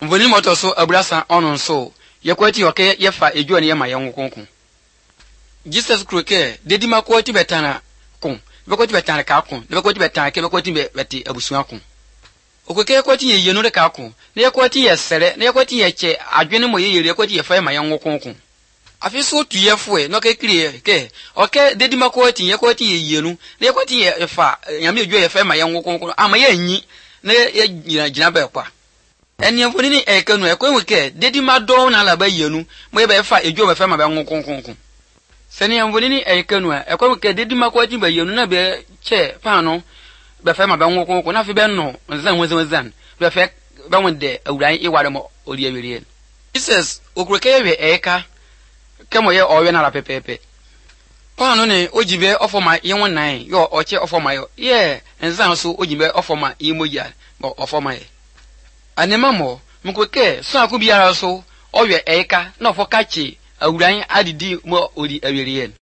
mvoni moto so abrasa ono so yekwati oke yefa ejuo ne yema yenkonkon Jesus kroke dedi makwati betana kon bekwati betana ka kon bekwati betana ke bekwati beti abusuan kon okweke yekwati ye yenu de ka kon ne yekwati ye sere ne yekwati ye che adwene mo ye yekwati ye fa yema yenkonkon afi so tuyefo no ke kire ke oke dedi makwati yekwati ye yenu ne yekwati ye fa nyame ejuo ye fa yema yenkonkon ama ye nyi ne ye gina be kwa eni mfoni ni ekanu ekwenweke dedi madon na laba yenu mo ye be fa ejuo be fa ma be nkonkon seni mfoni ni ekanu ekwenweke dedi makwati be yenu na be che pano be fa ma be nkonkon na fi be no nzan be fa be wonde awuran iware mo ori awirie Jesus okureke ye eka kemo ye owe na la pepepe pano ne ojibe ofoma yenwo nan yo oche ofoma yo ye nzan so ojibe ofoma imoja bo ofoma ye anemamo mkweke so akubiara so owe eka na ofo kachi awuran adidi mo ori awirie